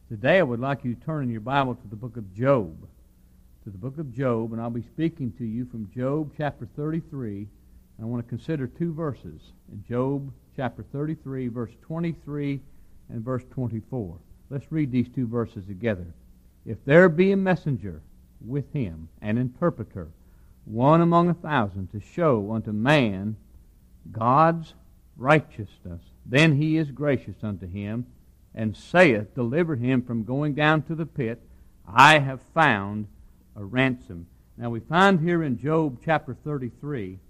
Today I would like you to turn in your Bible to the book of Job. To the book of Job, and I'll be speaking to you from Job chapter 33. And I want to consider two verses in Job chapter 33, verse 23 and verse 24. Let's read these two verses together. If there be a messenger with him, an interpreter, one among 1,000, to show unto man God's righteousness, then he is gracious unto him, and saith, deliver him from going down to the pit. I have found a ransom. Now we find here in Job chapter 33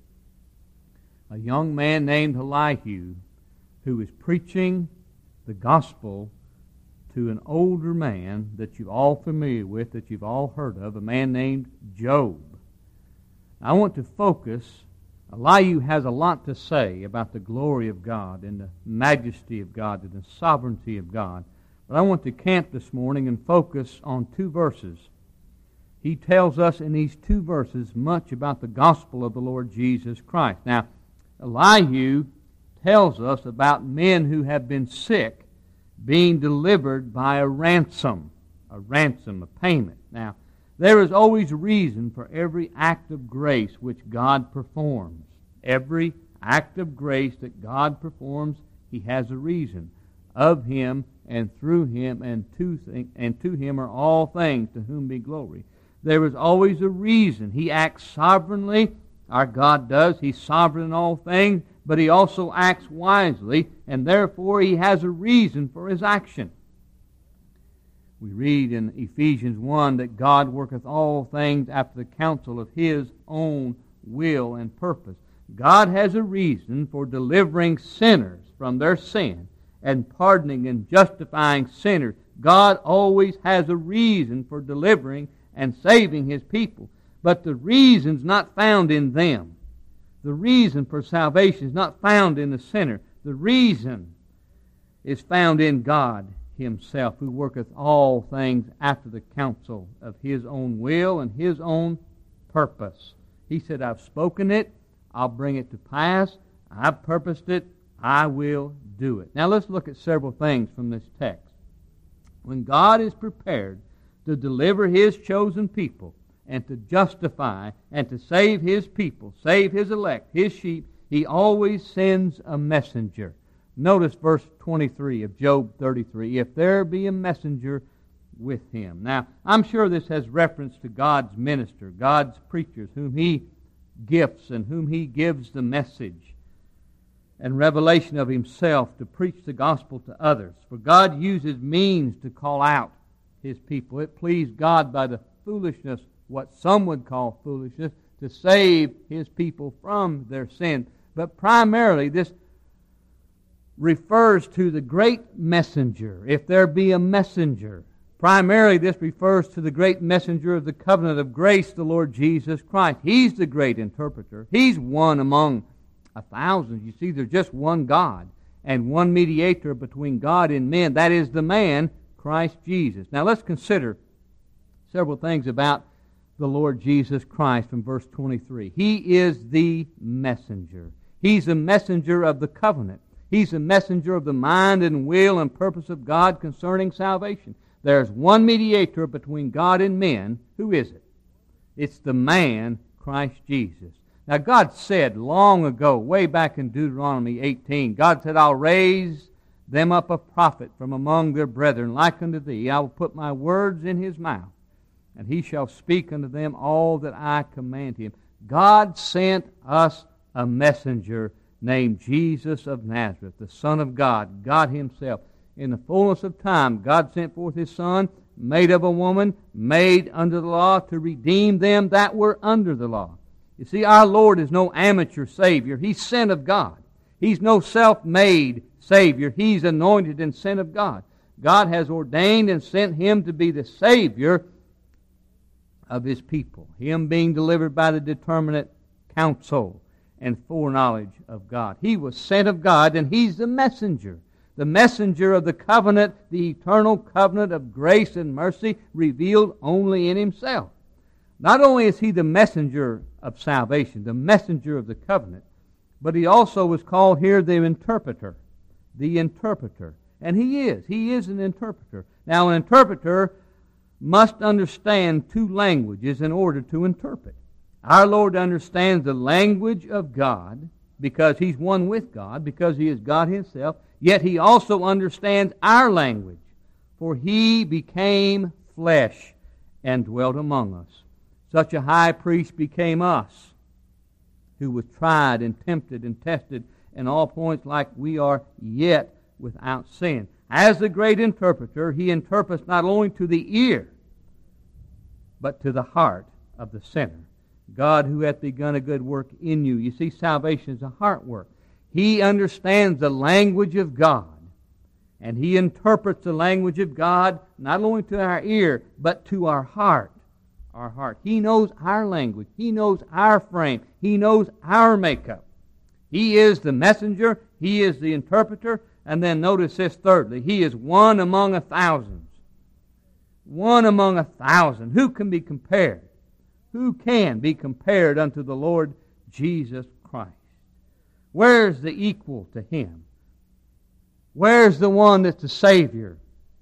a young man named Elihu who is preaching the gospel to an older man that you're all familiar with, that you've all heard of, a man named Job. I want to focus. Elihu has a lot to say about the glory of God and the majesty of God and the sovereignty of God. But I want to camp this morning and focus on two verses. He tells us in these two verses much about the gospel of the Lord Jesus Christ. Now, Elihu tells us about men who have been sick being delivered by a ransom, a payment. Now, there is always a reason for every act of grace which God performs. Every act of grace that God performs, He has a reason. Of Him and through Him and to Him are all things, to whom be glory. There is always a reason. He acts sovereignly. Our God does. He's sovereign in all things, but He also acts wisely, and therefore He has a reason for His action. We read in Ephesians 1 that God worketh all things after the counsel of His own will and purpose. God has a reason for delivering sinners from their sin and pardoning and justifying sinners. God always has a reason for delivering and saving His people. But the reason's not found in them. The reason for salvation is not found in the sinner. The reason is found in God Himself, who worketh all things after the counsel of His own will and His own purpose. He said, I've spoken it, I'll bring it to pass, I've purposed it, I will do it. Now let's look at several things from this text. When God is prepared to deliver His chosen people and to justify and to save His people, save His elect, His sheep, He always sends a messenger. Notice verse 23 of Job 33. If there be a messenger with him. Now, I'm sure this has reference to God's minister, God's preachers, whom He gifts and whom He gives the message and revelation of Himself to preach the gospel to others. For God uses means to call out His people. It pleased God by the foolishness, what some would call foolishness, to save His people from their sin. But primarily this refers to the great messenger, if there be a messenger. Primarily this refers to the great messenger of the covenant of grace, the Lord Jesus Christ. He's the great interpreter. He's one among 1,000. You see, there's just one God and one mediator between God and men. That is the man, Christ Jesus. Now let's consider several things about the Lord Jesus Christ from verse 23. He is the messenger. He's a messenger of the covenant. He's a messenger of the mind and will and purpose of God concerning salvation. There's one mediator between God and men. Who is it? It's the man, Christ Jesus. Now God said long ago, way back in Deuteronomy 18, God said, I'll raise them up a prophet from among their brethren, like unto thee. I will put my words in his mouth, and he shall speak unto them all that I command him. God sent us a messenger named Jesus of Nazareth, the Son of God, God Himself. In the fullness of time, God sent forth His Son, made of a woman, made under the law, to redeem them that were under the law. You see, our Lord is no amateur Savior. He's sent of God. He's no self-made Savior. He's anointed and sent of God. God has ordained and sent Him to be the Savior of His people, Him being delivered by the determinate counsel and foreknowledge of God. He was sent of God, and He's the messenger of the covenant, the eternal covenant of grace and mercy revealed only in Himself. Not only is He the messenger of salvation, the messenger of the covenant, but He also was called here the interpreter. And He is an interpreter. Now, an interpreter must understand two languages in order to interpret. Our Lord understands the language of God because He's one with God, because He is God Himself, yet He also understands our language, for He became flesh and dwelt among us. Such a high priest became us, who was tried and tempted and tested in all points like we are, yet without sin. As the great interpreter, He interprets not only to the ear, but to the heart of the sinner. God, who hath begun a good work in you. You see, salvation is a heart work. He understands the language of God, and He interprets the language of God not only to our ear, but to our heart. Our heart. He knows our language. He knows our frame. He knows our makeup. He is the messenger. He is the interpreter. And then notice this thirdly. He is one among a thousand. One among a thousand. Who can be compared? Who can be compared unto the Lord Jesus Christ? Where's the equal to Him? Where's the one that's the Savior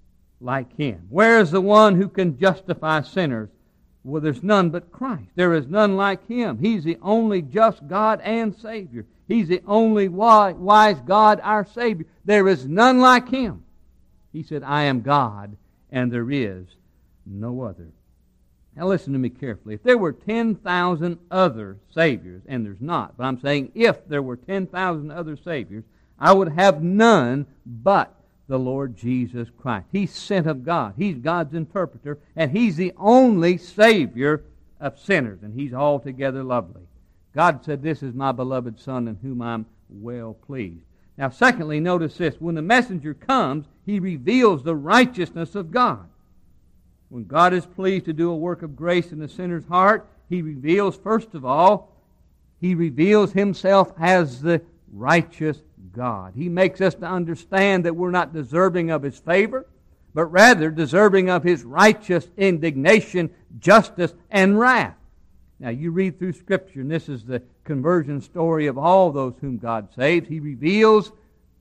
like Him? Where's the one who can justify sinners? Well, there's none but Christ. There is none like Him. He's the only just God and Savior. He's the only wise God, our Savior. There is none like Him. He said, I am God, and there is no other. Now listen to me carefully. If there were 10,000 other Saviors, and there's not, but I'm saying if there were 10,000 other Saviors, I would have none but the Lord Jesus Christ. He's sent of God. He's God's interpreter, and He's the only Savior of sinners, and He's altogether lovely. God said, this is my beloved Son in whom I'm well pleased. Now secondly, notice this. When the messenger comes, he reveals the righteousness of God. When God is pleased to do a work of grace in the sinner's heart, He reveals, first of all, He reveals Himself as the righteous God. He makes us to understand that we're not deserving of His favor, but rather deserving of His righteous indignation, justice, and wrath. Now, you read through Scripture, and this is the conversion story of all those whom God saves. He reveals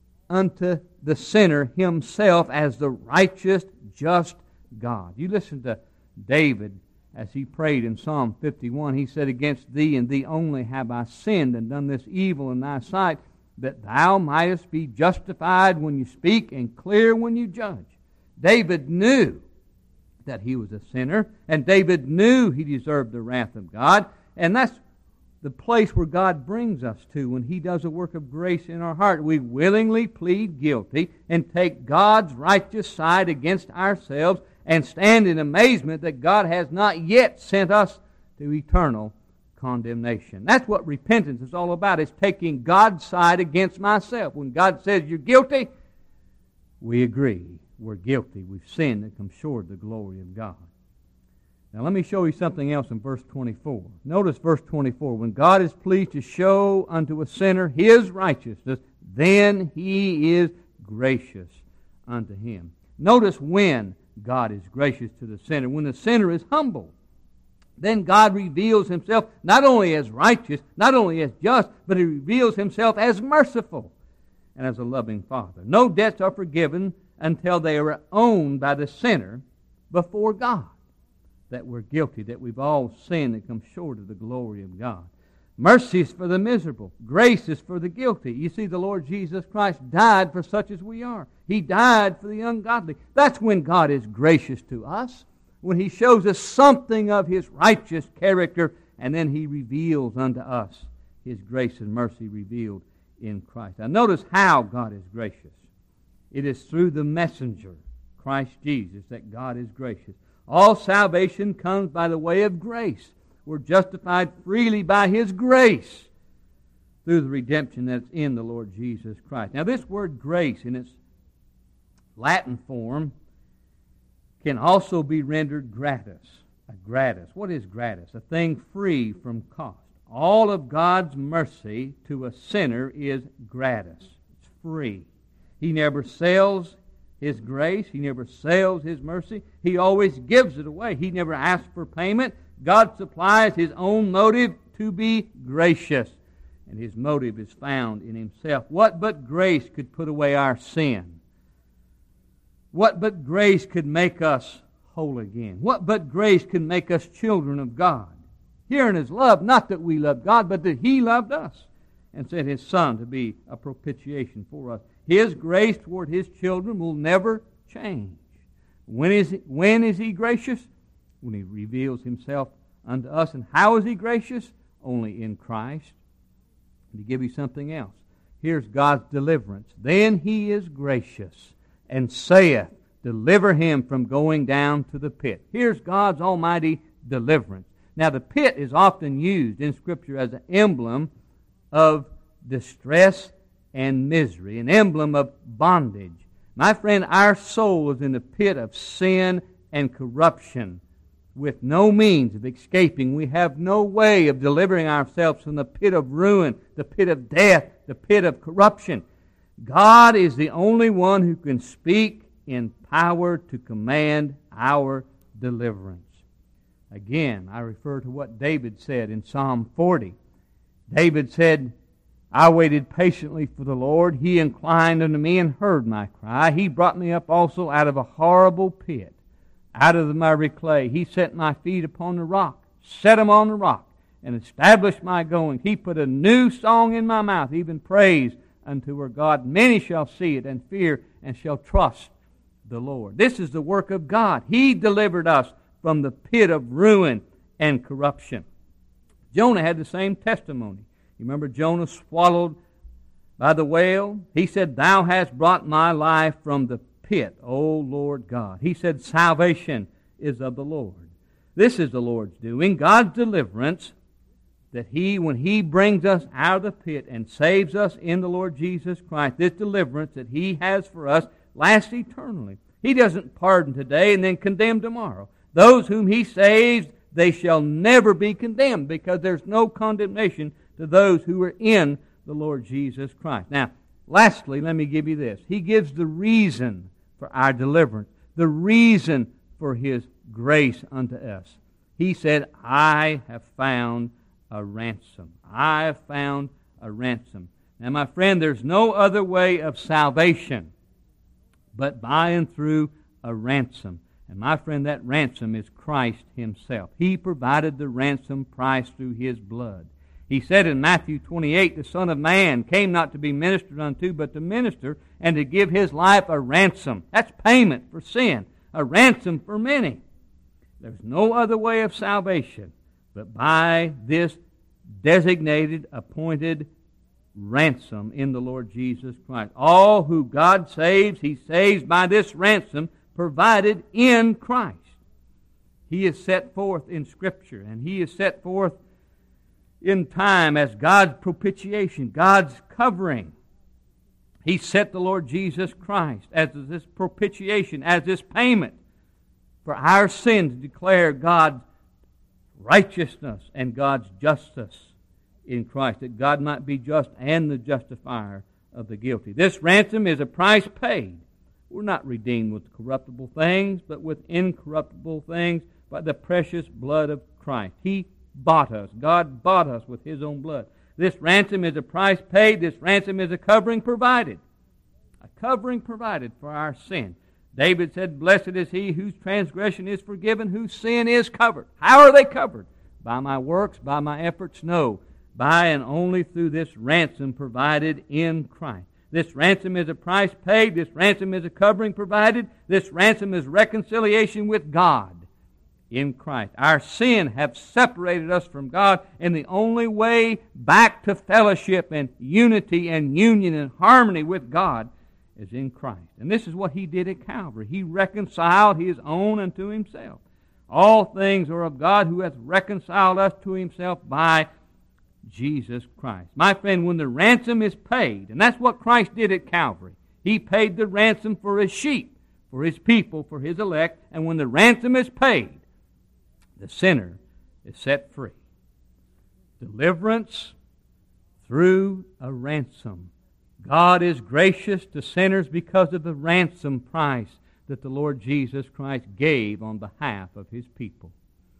unto the sinner Himself as the righteous, just God. You listen to David as he prayed in Psalm 51. He said, against Thee and Thee only have I sinned and done this evil in Thy sight, that Thou mightest be justified when you speak and clear when you judge. David knew that he was a sinner, and David knew he deserved the wrath of God, and that's the place where God brings us to when He does a work of grace in our heart. We willingly plead guilty and take God's righteous side against ourselves and stand in amazement that God has not yet sent us to eternal condemnation. That's what repentance is all about. It's taking God's side against myself. When God says you're guilty, we agree. We're guilty. We've sinned and come short of the glory of God. Now let me show you something else in verse 24. Notice verse 24. When God is pleased to show unto a sinner His righteousness, then He is gracious unto him. Notice when God is gracious to the sinner. When the sinner is humble, then God reveals Himself not only as righteous, not only as just, but He reveals Himself as merciful and as a loving Father. No debts are forgiven until they are owned by the sinner before God, that we're guilty, that we've all sinned and come short of the glory of God. Mercy is for the miserable. Grace is for the guilty. You see, the Lord Jesus Christ died for such as we are. He died for the ungodly. That's when God is gracious to us, when He shows us something of His righteous character, and then He reveals unto us His grace and mercy revealed in Christ. Now notice how God is gracious. It is through the messenger, Christ Jesus, that God is gracious. All salvation comes by the way of grace. We're justified freely by His grace through the redemption that's in the Lord Jesus Christ. Now this word grace in its Latin form can also be rendered gratis. Gratis. What is gratis? A thing free from cost. All of God's mercy to a sinner is gratis. It's free. He never sells His grace. He never sells His mercy. He always gives it away. He never asks for payment. God supplies His own motive to be gracious, and His motive is found in Himself. What but grace could put away our sin? What but grace could make us whole again? What but grace can make us children of God? Herein is love, not that we loved God, but that He loved us and sent His Son to be a propitiation for us. His grace toward His children will never change. When is He gracious? When He reveals Himself unto us. And how is He gracious? Only in Christ. To give you something else. Here's God's deliverance. Then He is gracious and saith, deliver him from going down to the pit. Here's God's almighty deliverance. Now the pit is often used in Scripture as an emblem of distress and misery, an emblem of bondage. My friend, our soul is in the pit of sin and corruption with no means of escaping. We have no way of delivering ourselves from the pit of ruin, the pit of death, the pit of corruption. God is the only one who can speak in power to command our deliverance. Again, I refer to what David said in Psalm 40. David said, I waited patiently for the Lord. He inclined unto me and heard my cry. He brought me up also out of a horrible pit, out of the miry clay. He set my feet upon the rock, set them on the rock, and established my going. He put a new song in my mouth, even praise unto our God. Many shall see it and fear and shall trust the Lord. This is the work of God. He delivered us from the pit of ruin and corruption. Jonah had the same testimony. You remember Jonah swallowed by the whale? He said, Thou hast brought my life from the pit, O Lord God. He said, salvation is of the Lord. This is the Lord's doing, God's deliverance, that when He brings us out of the pit and saves us in the Lord Jesus Christ, this deliverance that He has for us lasts eternally. He doesn't pardon today and then condemn tomorrow. Those whom He saves, they shall never be condemned, because there's no condemnation to those who are in the Lord Jesus Christ. Now, lastly, let me give you this. He gives the reason for our deliverance, the reason for His grace unto us. He said, I have found a ransom. I have found a ransom. Now, my friend, there's no other way of salvation but by and through a ransom. And my friend, that ransom is Christ Himself. He provided the ransom price through His blood. He said in Matthew 28, the Son of Man came not to be ministered unto, but to minister and to give His life a ransom. That's payment for sin, a ransom for many. There's no other way of salvation but by this designated, appointed ransom in the Lord Jesus Christ. All who God saves, He saves by this ransom provided in Christ. He is set forth in Scripture, and He is set forth in time as God's propitiation, God's covering. He set the Lord Jesus Christ as this propitiation, as this payment for our sin, to declare God's righteousness and God's justice in Christ, that God might be just and the justifier of the guilty. This ransom is a price paid. We're not redeemed with corruptible things, but with incorruptible things by the precious blood of Christ. He bought us. God bought us with His own blood. This ransom is a price paid. This ransom is a covering provided. A covering provided for our sin. David said, Blessed is he whose transgression is forgiven, whose sin is covered. How are they covered? By my works, by my efforts? No. By and only through this ransom provided in Christ. This ransom is a price paid. This ransom is a covering provided. This ransom is reconciliation with God in Christ. Our sin have separated us from God, and the only way back to fellowship and unity and union and harmony with God is in Christ. And this is what He did at Calvary. He reconciled His own unto Himself. All things are of God, who hath reconciled us to Himself by Jesus Christ. My friend, when the ransom is paid, and that's what Christ did at Calvary. He paid the ransom for His sheep, for His people, for His elect, and when the ransom is paid, the sinner is set free. Deliverance through a ransom. God is gracious to sinners because of the ransom price that the Lord Jesus Christ gave on behalf of His people.